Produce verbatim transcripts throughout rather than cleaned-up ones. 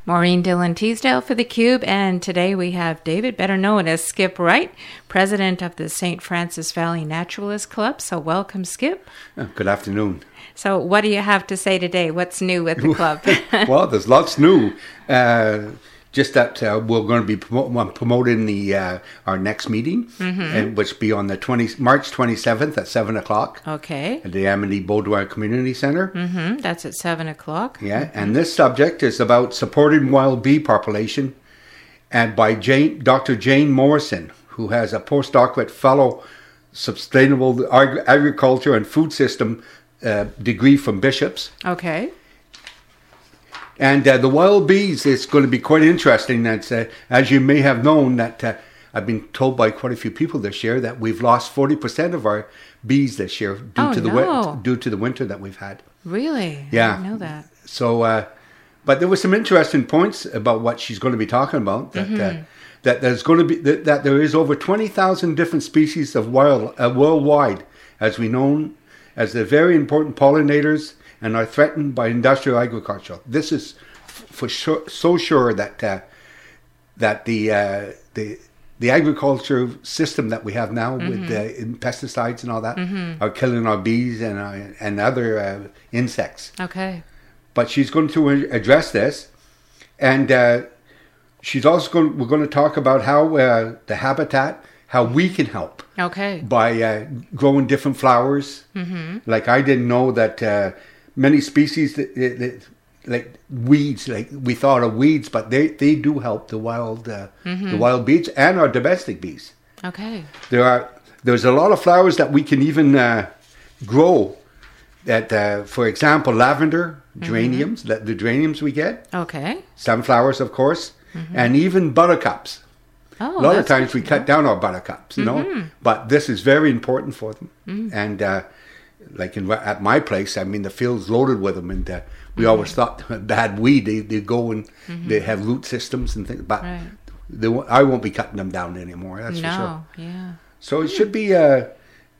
Maureen Dillon Teasdale for theCUBE, and today we have David, better known as Skip Wright, president of the Saint Francis Valley Naturalist Club. So welcome, Skip. Good afternoon. So what do you have to say today? What's new with the club? Well, there's lots new. Uh, just that uh, we're going to be promo- promoting the uh, our next meeting, mm-hmm. and which will be on the twentieth, March twenty-seventh at seven o'clock. Okay. At the Amity Beaudoin Community Center. Mm-hmm. That's at seven o'clock. Yeah, mm-hmm. and this subject is about supporting wild bee population, and by Jane, Doctor Jane Morrison, who has a postdoctorate fellow sustainable Ag- agriculture and food system uh, degree from Bishops. Okay. And uh, the wild bees is going to be quite interesting. That's, uh, as you may have known, that uh, I've been told by quite a few people this year that we've lost forty percent of our bees this year due oh, to the no. win- due to the winter that we've had. Really? Yeah. I didn't know that. So, uh, but there were some interesting points about what she's going to be talking about. That mm-hmm. uh, that there's going to be that, that there is over twenty thousand different species of wild uh, worldwide, as we know, as they're very important pollinators and are threatened by industrial agriculture. This is f- for sure, so sure that uh, that the uh, the the agriculture system that we have now mm-hmm. with uh, in pesticides and all that mm-hmm. are killing our bees and our, and other uh, insects. Okay. But she's going to address this, and uh, she's also going. We're going to talk about how uh, the habitat, how we can help. Okay. By uh, growing different flowers. Mm-hmm. Like I didn't know that uh, many species that, that, like weeds, like we thought of weeds, but they, they do help the wild uh, mm-hmm. the wild bees and our domestic bees. Okay. There are there's a lot of flowers that we can even uh, grow. That, uh, for example, lavender, geraniums, mm-hmm. the geraniums we get. Okay. Sunflowers, of course, mm-hmm. and even buttercups. Oh, a lot of times we cut down our buttercups, you mm-hmm. know, but this is very important for them. Mm-hmm. And uh, like in, at my place, I mean, the field's loaded with them, and uh, we mm-hmm. always thought bad weed, they, they go and mm-hmm. they have root systems and things, but right. they, I won't be cutting them down anymore, that's no. for sure. Yeah. So it should be a,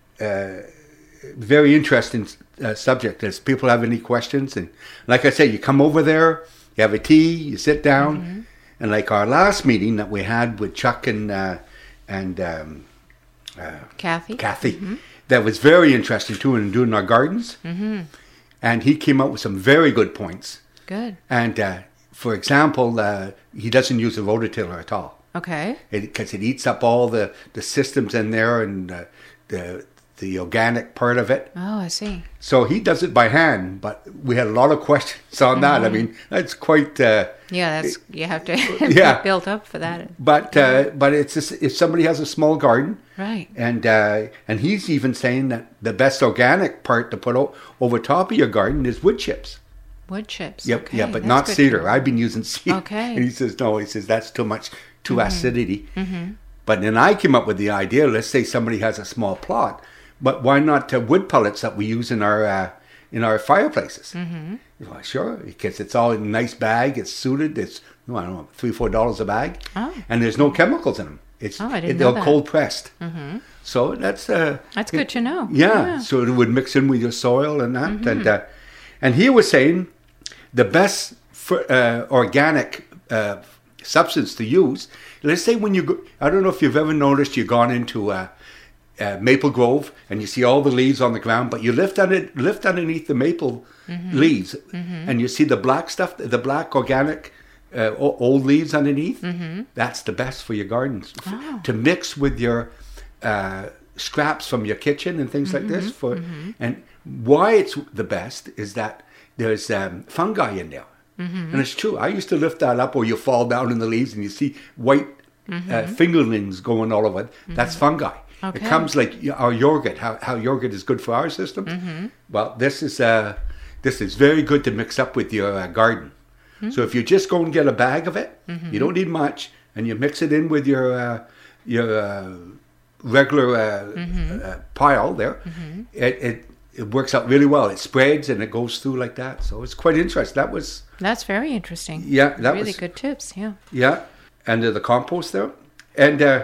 a very interesting uh, subject. If people have any questions, and like I said, you come over there, you have a tea, you sit down, mm-hmm. and like our last meeting that we had with Chuck and uh, and um, uh, Kathy, Kathy, mm-hmm. that was very interesting too, in doing our gardens. Mm-hmm. And he came up with some very good points. Good. And uh, for example, uh, he doesn't use a rototiller at all. Okay. Because it, it eats up all the, the systems in there and uh, the the organic part of it. Oh, I see. So he does it by hand, but we had a lot of questions on mm-hmm. that. I mean, that's quite... Uh, yeah, that's you have to yeah. be built up for that. But uh, but it's just, if somebody has a small garden, right? And uh, and he's even saying that the best organic part to put o- over top of your garden is wood chips. Wood chips. Yep, okay. yeah, but that's not good. cedar. I've been using cedar. Okay. And he says no. He says that's too much, too mm-hmm. acidity. Mm-hmm. But then I came up with the idea. Let's say somebody has a small plot, but why not uh, wood pellets that we use in our uh, in our fireplaces? Mm-hmm. Well, sure, because it's all in a nice bag. It's suited. It's I don't know, three four dollars a bag, oh. and there's no chemicals in them. It's oh, I didn't it, know they're that. cold pressed. Mm-hmm. So that's uh, that's good it, to know. Yeah, yeah, so it would mix in with your soil and that, mm-hmm. and uh, and he was saying the best for, uh, organic uh, substance to use. Let's say when you go, I don't know if you've ever noticed you've gone into uh, uh, Maple Grove and you see all the leaves on the ground, but you lift on it, lift underneath the maple mm-hmm. leaves, mm-hmm. and you see the black stuff, the black organic uh, old leaves underneath. Mm-hmm. That's the best for your gardens oh. to mix with your uh, scraps from your kitchen and things mm-hmm. like this. For mm-hmm. and why it's the best is that there's um, fungi in there. Mm-hmm. And it's true. I used to lift that up, or you fall down in the leaves and you see white mm-hmm. uh, fingerlings going all over it. Mm-hmm. That's fungi. Okay. It comes like our yogurt. How how yogurt is good for our systems. Mm-hmm. Well, this is uh, this is very good to mix up with your uh, garden. Mm-hmm. So if you just go and get a bag of it, mm-hmm. you don't need much, and you mix it in with your uh, your uh, regular uh, mm-hmm. uh, pile there. Mm-hmm. It it. It works out really well. It spreads and it goes through like that. So it's quite interesting. That was... That's very interesting. Yeah. That really was, good tips, yeah. Yeah. And uh, the compost there. And uh,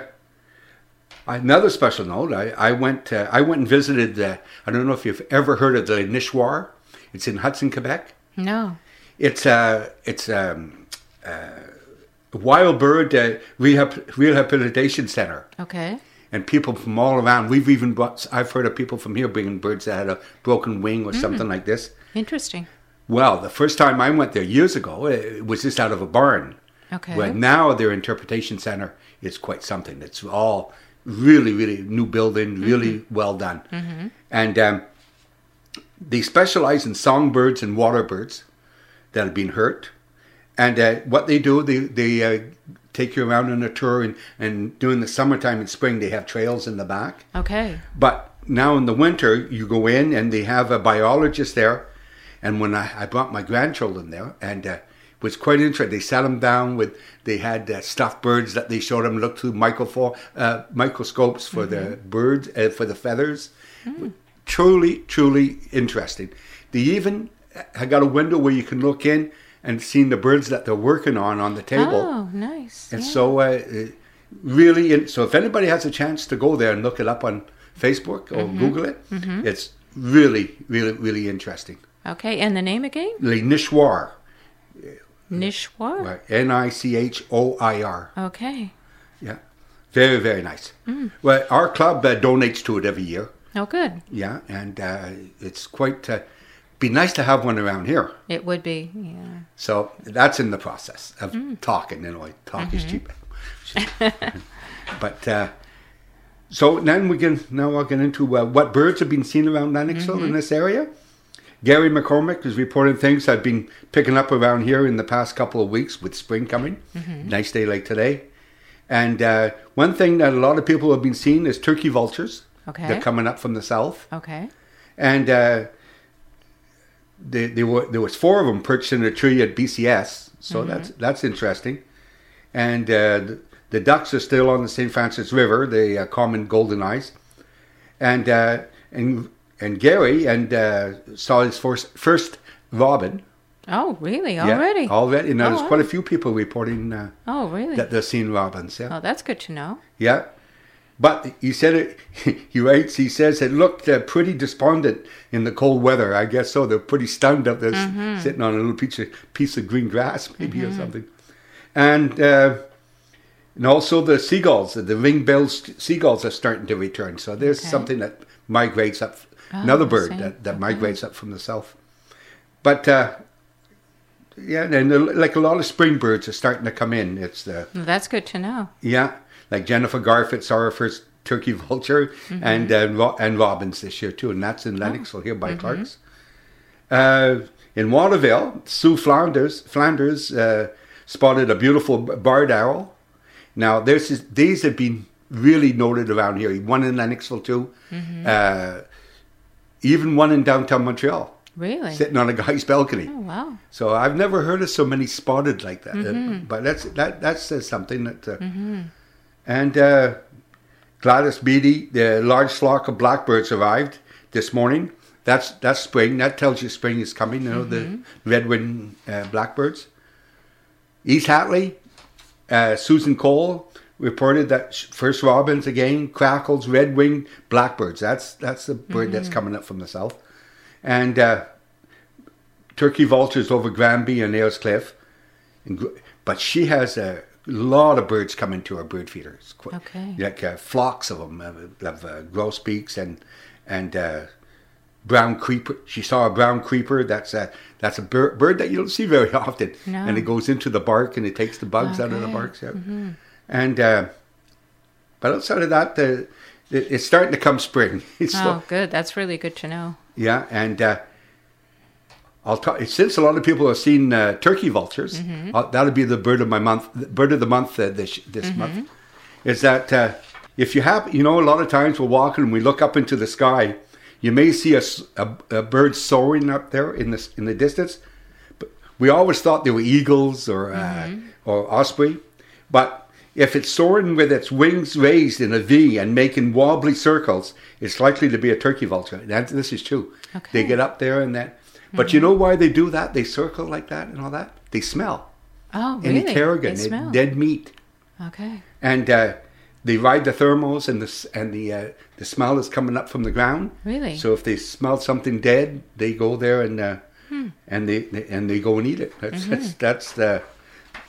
another special note, I, I went uh, I went and visited, uh, I don't know if you've ever heard of the Nichoir. It's in Hudson, Quebec. No. It's, uh, it's um, wild bird uh, rehab- rehabilitation center. Okay. And people from all around. We've even brought, I've heard of people from here bringing birds that had a broken wing or mm. something like this. Interesting. Well, the first time I went there years ago, it was just out of a barn. Okay. But now their interpretation center is quite something. It's all really, really new building, really mm-hmm. well done. Mm-hmm. And um, they specialize in songbirds and water birds that have been hurt. And uh, what they do, they, they uh, take you around on a tour. And, and during the summertime and spring, they have trails in the back. Okay. But now in the winter, you go in and they have a biologist there. And when I, I brought my grandchildren there, and uh, it was quite interesting. They sat them down with, they had uh, stuffed birds that they showed them, looked through microfo- uh, microscopes for mm-hmm. the birds, uh, for the feathers. Mm. Truly, truly interesting. They even had got a window where you can look in and see the birds that they're working on on the table. Oh, nice. And yeah. so uh, really, in, so if anybody has a chance to go there and look it up on Facebook or mm-hmm. Google it, mm-hmm. it's really, really, really interesting. Okay, and the name again? Le Nichoir. Nichoir? Right. N I C H O I R. Okay. Yeah. Very, very nice. Mm. Well, our club uh, donates to it every year. Oh, good. Yeah, and uh, it's quite... Uh, be nice to have one around here. It would be, yeah. So that's in the process of mm. talking. You know, talk mm-hmm. is cheap. But... Uh, so then we can... Now we'll get into uh, what birds have been seen around Lennoxville mm-hmm. in this area. Gary McCormick is reporting things I've been picking up around here in the past couple of weeks with spring coming. Mm-hmm. Nice day like today. And uh, one thing that a lot of people have been seeing is turkey vultures. Okay. They're coming up from the south. Okay. And uh, they, they were, there was four of them perched in a tree at B C S. So mm-hmm. that's that's interesting. And uh, the, the ducks are still on the Saint Francis River, the uh, common golden eyes. And... Uh, and And Gary and uh, saw his first, first robin. Oh, really? Already? Yeah, already. Now, oh, there's wow. quite a few people reporting uh, oh, really? that they're seeing robins. Yeah. Oh, that's good to know. Yeah. But he said it, he writes, he says it looked uh, pretty despondent in the cold weather. I guess so. They're pretty stunned up there, mm-hmm. sitting on a little piece of, piece of green grass, maybe, mm-hmm. or something. And uh, and also the seagulls, the ring-billed seagulls are starting to return. So there's okay. something that migrates up. Oh, another bird that, that okay. migrates up from the south. But, uh, yeah, and the, like a lot of spring birds are starting to come in. It's the well, that's good to know. Yeah, like Jennifer Garfit saw her first turkey vulture mm-hmm. and uh, ro- and robins this year too, and that's in Lennoxville oh. here by mm-hmm. Clark's. Uh, in Waterville, Sue Flanders Flanders uh, spotted a beautiful barred owl. Now, there's this, these have been really noted around here. One in Lennoxville too. Mm-hmm. Uh, Even one in downtown Montreal. Really? Sitting on a guy's balcony. Oh, wow. So I've never heard of so many spotted like that. Mm-hmm. Uh, but that's that that says something. That, uh, mm-hmm. And uh, Gladys Beatty, the large flock of blackbirds arrived this morning. That's that's spring. That tells you spring is coming, you know, mm-hmm. the red-winged uh, blackbirds. East Hatley, uh, Susan Cole reported that first robins again, crackles, red-winged blackbirds. That's that's the bird mm-hmm. that's coming up from the south. And uh, turkey vultures over Granby and Ayers Cliff. And, but she has a lot of birds coming to her bird feeders. Okay. Like uh, flocks of them, uh, of uh, grosbeaks and and uh, brown creeper. She saw a brown creeper. That's a that's a bir- bird that you don't see very often. No. And it goes into the bark and it takes the bugs okay. out of the bark. So. Mm-hmm. And uh, but outside of that, the, it, it's starting to come spring. It's oh, still, good. That's really good to know. Yeah, and uh, I'll talk. Since a lot of people have seen uh, turkey vultures, mm-hmm. uh, that'll be the bird of my month, bird of the month uh, this this mm-hmm. month. Is that uh, if you have, you know, a lot of times we're walking and we look up into the sky, you may see a, a, a bird soaring up there in the in the distance. But we always thought they were eagles or mm-hmm. uh, or osprey, but if it's soaring with its wings raised in a V and making wobbly circles, it's likely to be a turkey vulture. And this is true. Okay. They get up there and that. But mm-hmm. you know why they do that? They circle like that and all that? They smell. Oh, really? Any tarragon, they smell. dead meat. Okay. And uh, they ride the thermals and the and the uh, the smell is coming up from the ground. Really? So if they smell something dead, they go there and uh, hmm. and they, they and they go and eat it. That's mm-hmm. that's, that's the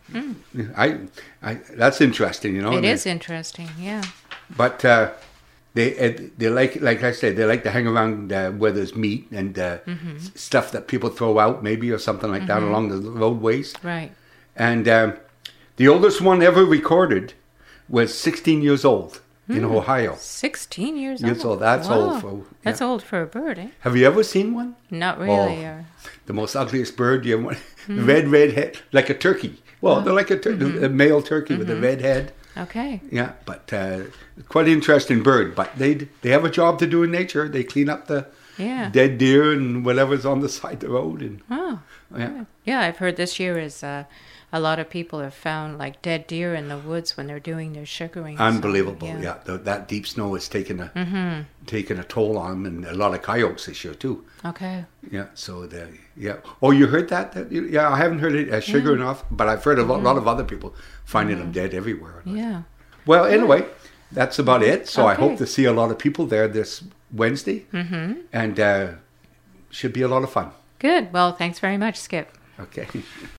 Mm. I, I, that's interesting, you know. It and is they- interesting, yeah. But uh, they uh, they like like I said, they like to hang around uh, where there's meat and uh, Mm-hmm. s- stuff that people throw out, maybe, or something like that along the roadways. Right. And um, the oldest one ever recorded was sixteen years old in Ohio. sixteen years Years old. old, that's Wow. old for- That's yeah. old for a bird, eh? Have you ever seen one? Not really. Oh. Or, The most ugliest bird you ever Mm-hmm. red, red head, like a turkey. Well, Oh. they're like a, tur- a male turkey with a red head. okay. Yeah, but uh, quite an interesting bird. But they they have a job to do in nature. They clean up the Yeah. dead deer and whatever's on the side of the road. And Oh. yeah, Yeah, I've heard this year is uh, a lot of people have found like dead deer in the woods when they're doing their sugaring. so, unbelievable. Yeah, The, that deep snow has taken a Mm-hmm. taken a toll on them, and a lot of coyotes this year too. Okay. Yeah, so the yeah. Oh, you heard that? that yeah, I haven't heard it as sugar enough, but I've heard a lot, lot of other people finding them dead everywhere. Yeah. Well, anyway, that's about it. So I Okay. hope to see a lot of people there this Wednesday, Mm-hmm. and uh, should be a lot of fun. Good. Well, thanks very much, Skip. Okay.